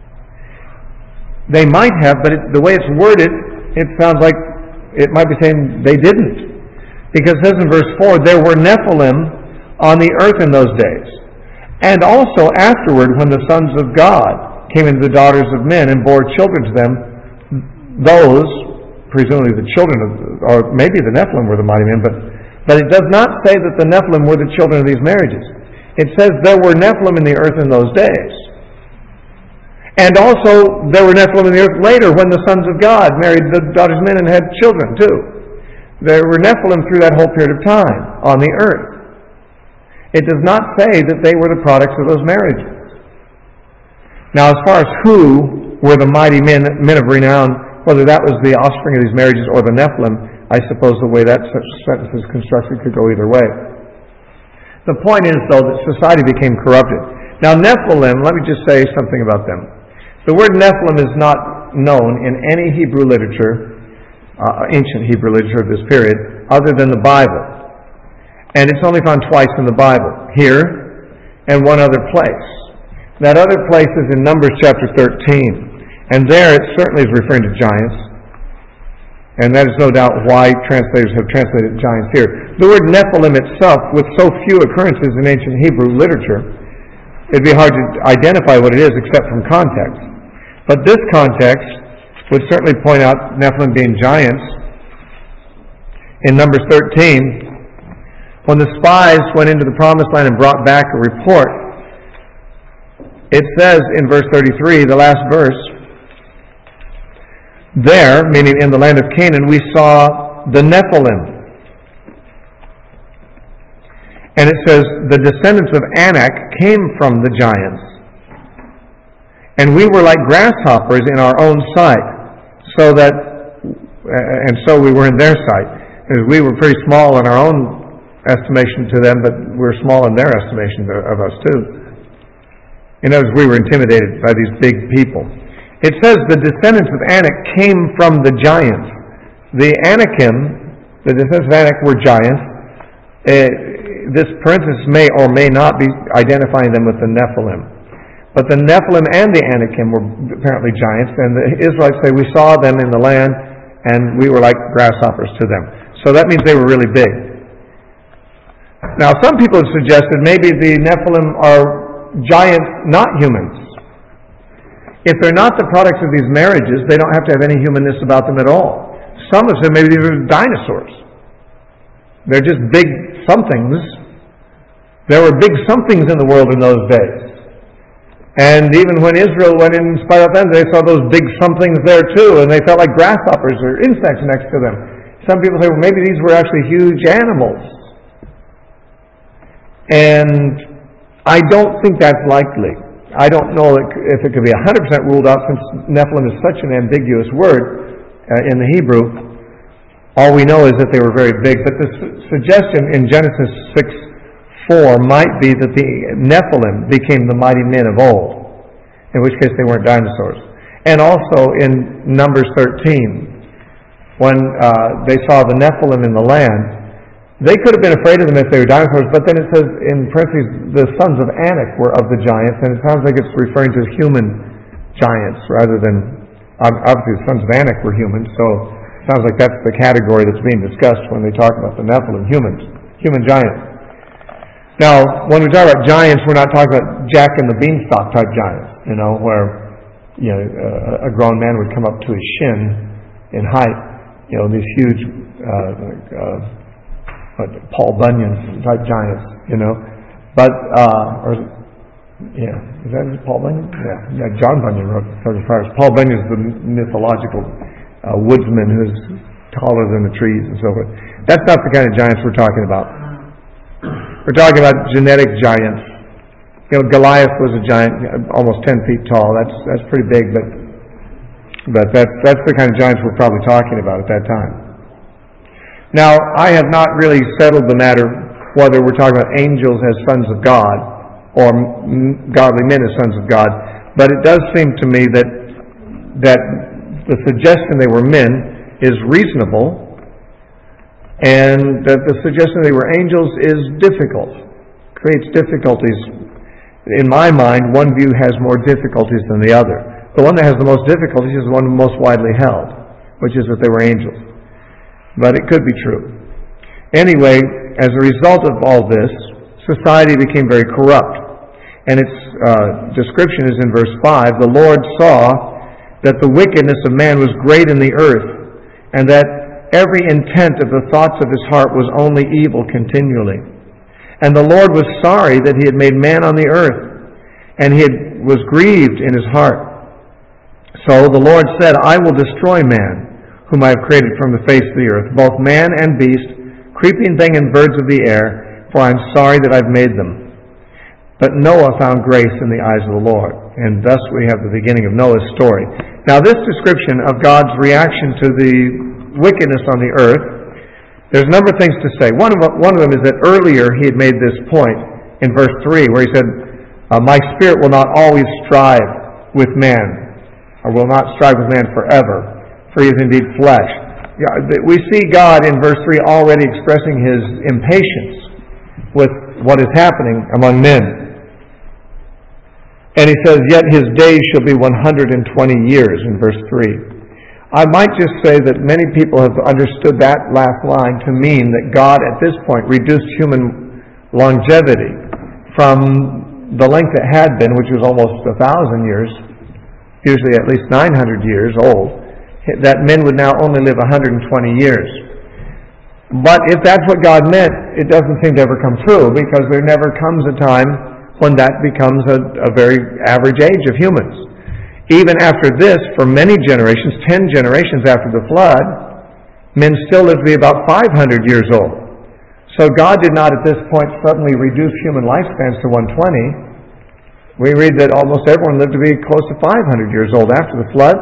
S1: They might have, but it, the way it's worded, it sounds like it might be saying they didn't. Because it says in verse four, there were Nephilim on the earth in those days. And also afterward, when the sons of God came into the daughters of men and bore children to them, those, presumably the children of, or maybe the Nephilim were the mighty men, but, but it does not say that the Nephilim were the children of these marriages. It says there were Nephilim in the earth in those days. And also there were Nephilim in the earth later when the sons of God married the daughters of men and had children too. There were Nephilim through that whole period of time on the earth. It does not say that they were the products of those marriages. Now, as far as who were the mighty men, men of renown, whether that was the offspring of these marriages or the Nephilim, I suppose the way that sentence is constructed could go either way. The point is, though, that society became corrupted. Now, Nephilim, let me just say something about them. The word Nephilim is not known in any Hebrew literature, uh, ancient Hebrew literature of this period, other than the Bible. And it's only found twice in the Bible, here and one other place. That other place is in Numbers chapter thirteen. And there it certainly is referring to giants. And that is no doubt why translators have translated giants here. The word Nephilim itself, with so few occurrences in ancient Hebrew literature, it'd be hard to identify what it is except from context. But this context would certainly point out Nephilim being giants. In Numbers thirteen, when the spies went into the promised land and brought back a report, it says in verse thirty-three, the last verse, there, meaning in the land of Canaan, we saw the Nephilim. And it says, the descendants of Anak came from the giants. And we were like grasshoppers in our own sight, so that, and so we were in their sight. We were pretty small in our own estimation to them, but we were small in their estimation of us too. In other words, we were intimidated by these big people. It says the descendants of Anak came from the giants. The Anakim, the descendants of Anak, were giants, Uh, this parenthesis may or may not be identifying them with the Nephilim. But the Nephilim and the Anakim were apparently giants, and the Israelites say, we saw them in the land, and we were like grasshoppers to them. So that means they were really big. Now, some people have suggested maybe the Nephilim are giants, not humans. If they're not the products of these marriages, they don't have to have any humanness about them at all. Some have said maybe these are dinosaurs. They're just big somethings. There were big somethings in the world in those days. And even when Israel went in and spied out them, they saw those big somethings there too, and they felt like grasshoppers or insects next to them. Some people say, well, maybe these were actually huge animals. And I don't think that's likely. I don't know if it could be one hundred percent ruled out, since Nephilim is such an ambiguous word uh, in the Hebrew. All we know is that they were very big. But the su- suggestion in Genesis six four might be that the Nephilim became the mighty men of old, in which case they weren't dinosaurs. And also in Numbers thirteen, when uh, they saw the Nephilim in the land, they could have been afraid of them if they were dinosaurs, but then it says in parentheses, the sons of Anak were of the giants, and it sounds like it's referring to human giants rather than, obviously the sons of Anak were humans, so it sounds like that's the category that's being discussed when they talk about the Nephilim, humans, human giants. Now, when we talk about giants, we're not talking about Jack and the Beanstalk type giants, you know, where, you know, a, a grown man would come up to his shin in height, you know, these huge uh, uh, Paul Bunyan type giants, you know. But, uh, or, yeah, is that Paul Bunyan? Yeah, yeah John Bunyan wrote Sergeant Fires. Paul Bunyan is the mythological uh, woodsman who's taller than the trees and so forth. That's not the kind of giants we're talking about. We're talking about genetic giants. You know, Goliath was a giant, almost ten feet tall. That's that's pretty big, but but that's that's the kind of giants we're probably talking about at that time. Now, I have not really settled the matter whether we're talking about angels as sons of God or godly men as sons of God, but it does seem to me that that the suggestion they were men is reasonable, and that the suggestion they were angels is difficult, creates difficulties. In my mind, one view has more difficulties than the other. The one that has the most difficulties is the one most widely held, which is that they were angels. But it could be true. Anyway, as a result of all this, society became very corrupt. And its uh, description is in verse five. The Lord saw that the wickedness of man was great in the earth, and that every intent of the thoughts of his heart was only evil continually. And the Lord was sorry that he had made man on the earth, and he had, was grieved in his heart. So the Lord said, I will destroy man, whom I have created from the face of the earth, both man and beast, creeping thing and birds of the air, for I am sorry that I've made them. But Noah found grace in the eyes of the Lord. And thus we have the beginning of Noah's story. Now this description of God's reaction to the wickedness on the earth, there's a number of things to say. One of, one of them is that earlier he had made this point in verse three, where he said, uh, my spirit will not always strive with man, or will not strive with man forever, for he is indeed flesh. Yeah, we see God in verse three already expressing his impatience with what is happening among men. And he says, yet his days shall be one hundred twenty years in verse three. I might just say that many people have understood that last line to mean that God at this point reduced human longevity from the length it had been, which was almost a thousand years, usually at least nine hundred years old, that men would now only live one hundred twenty years. But if that's what God meant, it doesn't seem to ever come true, because there never comes a time when that becomes a, a very average age of humans. Even after this, for many generations, ten generations after the flood, men still lived to be about five hundred years old. So God did not at this point suddenly reduce human lifespans to one hundred twenty. We read that almost everyone lived to be close to five hundred years old after the flood.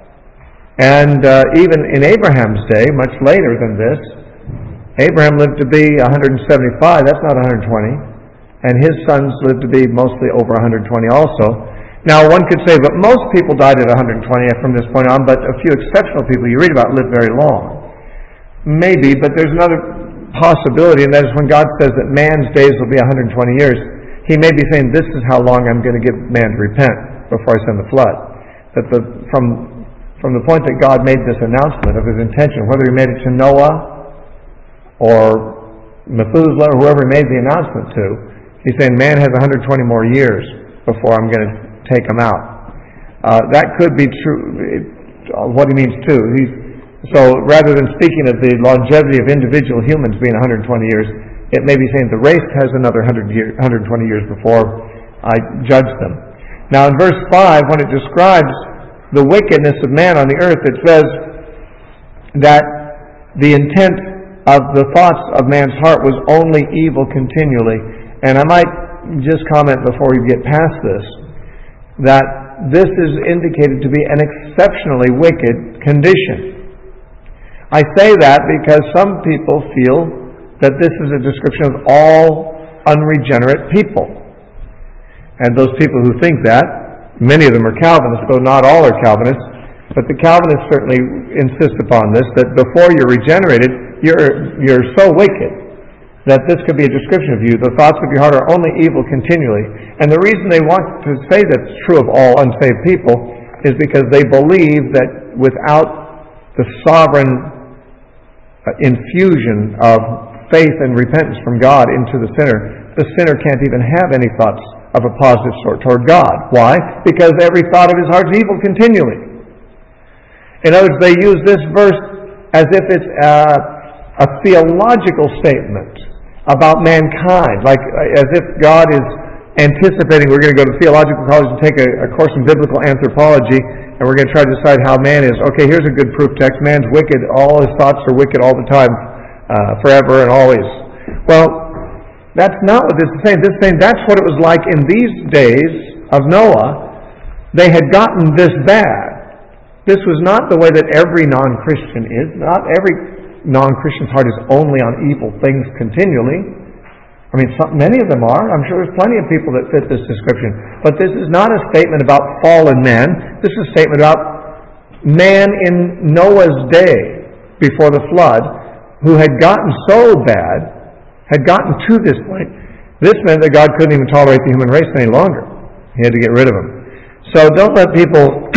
S1: And uh, even in Abraham's day, much later than this, Abraham lived to be one hundred seventy-five. That's not one hundred twenty. And his sons lived to be mostly over one hundred twenty also. Now, one could say, but most people died at one hundred twenty from this point on, but a few exceptional people you read about lived very long. Maybe, but there's another possibility, and that is when God says that man's days will be one hundred twenty years, He may be saying, this is how long I'm going to give man to repent before I send the flood. That the, from, from the point that God made this announcement of His intention, whether He made it to Noah or Methuselah or whoever He made the announcement to, He's saying man has one hundred twenty more years before I'm going to take him out. Uh, that could be true, it, what He means too. He's, so rather than speaking of the longevity of individual humans being one hundred twenty years, it may be saying the race has another one hundred, year, one hundred twenty years before I judge them. Now in verse five, when it describes the wickedness of man on the earth, it says that the intent of the thoughts of man's heart was only evil continually. And I might just comment before we get past this, that this is indicated to be an exceptionally wicked condition. I say that because some people feel that this is a description of all unregenerate people. And those people who think that, many of them are Calvinists, though not all are Calvinists, but the Calvinists certainly insist upon this, that before you're regenerated, you're, you're so wicked that this could be a description of you. The thoughts of your heart are only evil continually. And the reason they want to say that's true of all unsaved people is because they believe that without the sovereign infusion of faith and repentance from God into the sinner, the sinner can't even have any thoughts of a positive sort toward God. Why? Because every thought of his heart is evil continually. In other words, they use this verse as if it's a, a theological statement about mankind, like as if God is anticipating we're going to go to theological college and take a, a course in biblical anthropology, and we're going to try to decide how man is. Okay, here's a good proof text. Man's wicked. All his thoughts are wicked all the time, uh, forever and always. Well, that's not what this is saying. This is saying that's what it was like in these days of Noah. They had gotten this bad. This was not the way that every non-Christian is. Not every non-Christian's heart is only on evil things continually. I mean, some, many of them are. I'm sure there's plenty of people that fit this description. But this is not a statement about fallen men. This is a statement about man in Noah's day, before the flood, who had gotten so bad, had gotten to this point. This meant that God couldn't even tolerate the human race any longer. He had to get rid of them. So don't let people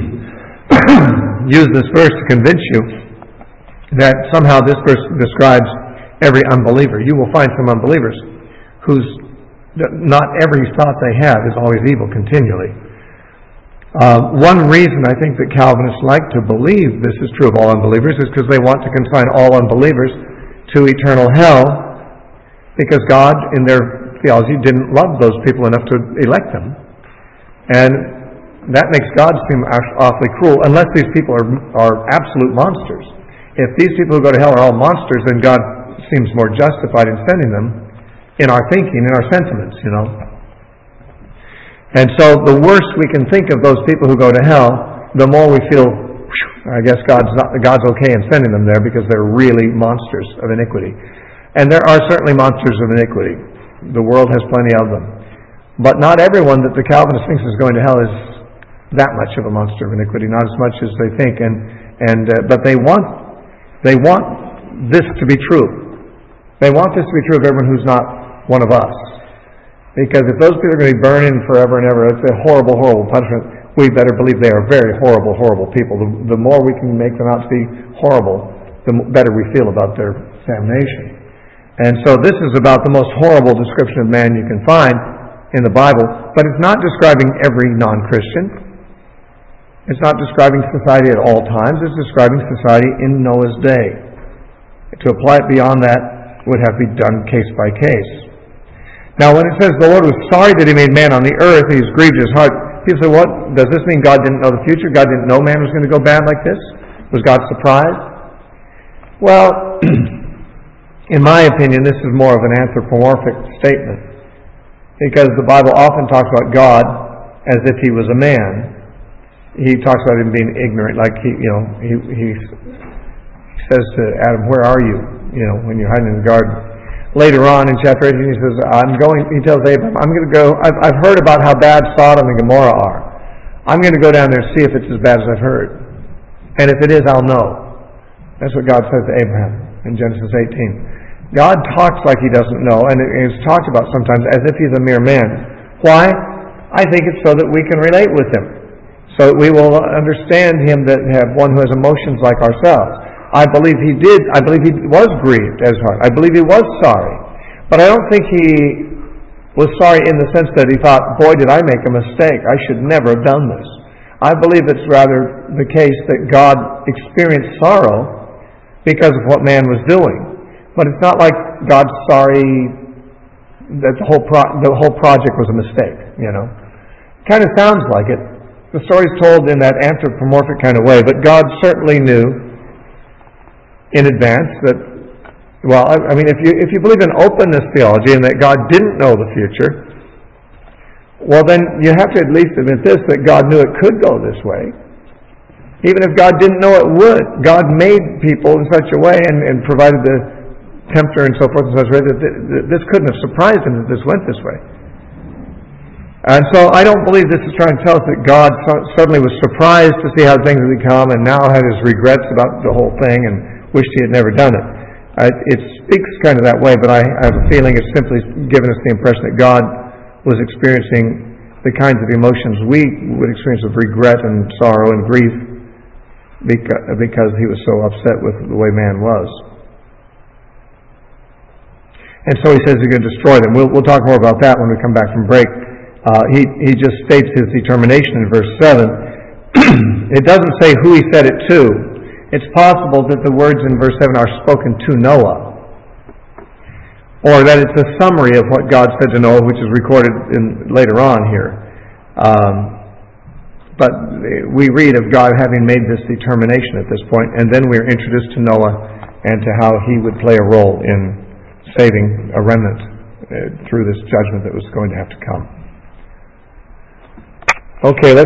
S1: use this verse to convince you that somehow this verse describes every unbeliever. You will find some unbelievers whose not every thought they have is always evil continually. Uh, one reason I think that Calvinists like to believe this is true of all unbelievers is because they want to consign all unbelievers to eternal hell, because God, in their theology, didn't love those people enough to elect them. And that makes God seem awfully cruel, unless these people are, are absolute monsters. If these people who go to hell are all monsters, then God seems more justified in sending them in our thinking, in our sentiments, you know. And so the worse we can think of those people who go to hell, the more we feel, I guess God's not, God's okay in sending them there because they're really monsters of iniquity. And there are certainly monsters of iniquity. The world has plenty of them. But not everyone that the Calvinist thinks is going to hell is that much of a monster of iniquity, not as much as they think. And, and uh, but they want They want this to be true. They want this to be true of everyone who's not one of us. Because if those people are going to be burning forever and ever, it's a horrible, horrible punishment. We better believe they are very horrible, horrible people. The, the more we can make them out to be horrible, the better we feel about their damnation. And so this is about the most horrible description of man you can find in the Bible. But it's not describing every non-Christian. It's not describing society at all times. It's describing society in Noah's day. To apply it beyond that would have to be done case by case. Now, when it says the Lord was sorry that He made man on the earth, He's grieved His heart, people say, what? Does this mean God didn't know the future? God didn't know man was going to go bad like this? Was God surprised? Well, in my opinion, this is more of an anthropomorphic statement. Because the Bible often talks about God as if He was a man. He talks about him being ignorant, like he, you know, he, he says to Adam, "Where are you?" You know, when you're hiding in the garden. Later on in chapter eighteen, he says, "I'm going." He tells Abraham, "I'm going to go. I've, I've heard about how bad Sodom and Gomorrah are. I'm going to go down there and see if it's as bad as I've heard, and if it is, I'll know." That's what God says to Abraham in Genesis eighteen. God talks like He doesn't know, and is talked about sometimes as if He's a mere man. Why? I think it's so that we can relate with Him, so that we will understand Him, that have one who has emotions like ourselves. I believe He did. I believe He was grieved as heart. I believe He was sorry, but I don't think He was sorry in the sense that He thought, "Boy, did I make a mistake! I should never have done this." I believe it's rather the case that God experienced sorrow because of what man was doing. But it's not like God's sorry that the whole pro- the whole project was a mistake, you know. Kind of sounds like it. The story's told in that anthropomorphic kind of way, but God certainly knew in advance that, well, I, I mean, if you if you believe in openness theology and that God didn't know the future, well then you have to at least admit this, that God knew it could go this way. Even if God didn't know it would, God made people in such a way and, and provided the tempter and so forth and such way that this couldn't have surprised Him that this went this way. And so I don't believe this is trying to tell us that God suddenly was surprised to see how things had become and now had His regrets about the whole thing and wished He had never done it. Uh, it speaks kind of that way, but I, I have a feeling it's simply given us the impression that God was experiencing the kinds of emotions we would experience of regret and sorrow and grief because, because He was so upset with the way man was. And so He says He's going to destroy them. We'll, we'll talk more about that when we come back from break. Uh, he, he just states His determination in verse seven. It doesn't say who He said it to. It's possible that the words in verse seven are spoken to Noah, or that it's a summary of what God said to Noah, which is recorded in, later on here. Um, but we read of God having made this determination at this point, and then we're introduced to Noah and to how he would play a role in saving a remnant uh, through this judgment that was going to have to come. Okay, let's